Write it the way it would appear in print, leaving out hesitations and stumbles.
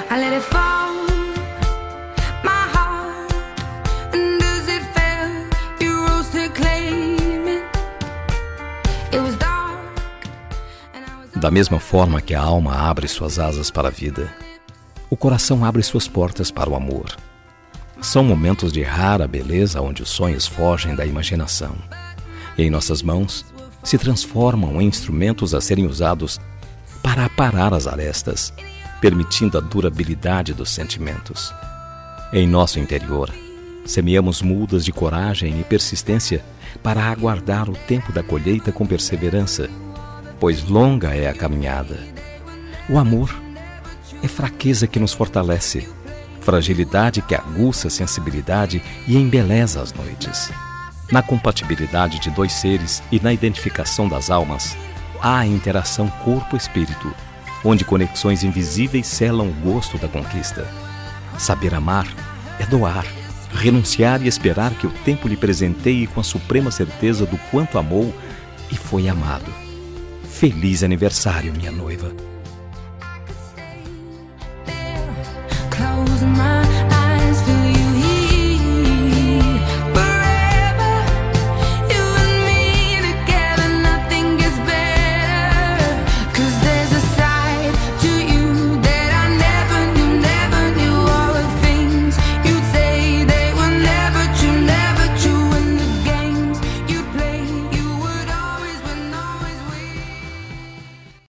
I let it fall, my heart, and as it fell, you rose to claim it. It was dark, and I was... Da mesma forma que a alma abre suas asas para a vida, o coração abre suas portas para o amor. São momentos de rara beleza onde os sonhos fogem da imaginação e em nossas mãos se transformam em instrumentos a serem usados para aparar as arestas, permitindo a durabilidade dos sentimentos. Em nosso interior, semeamos mudas de coragem e persistência para aguardar o tempo da colheita com perseverança, pois longa é a caminhada. O amor é fraqueza que nos fortalece, fragilidade que aguça a sensibilidade e embeleza as noites. Na compatibilidade de dois seres e na identificação das almas, há a interação corpo-espírito, onde conexões invisíveis selam o gosto da conquista. Saber amar é doar, renunciar e esperar que o tempo lhe presenteie com a suprema certeza do quanto amou e foi amado. Feliz aniversário, minha noiva. Close my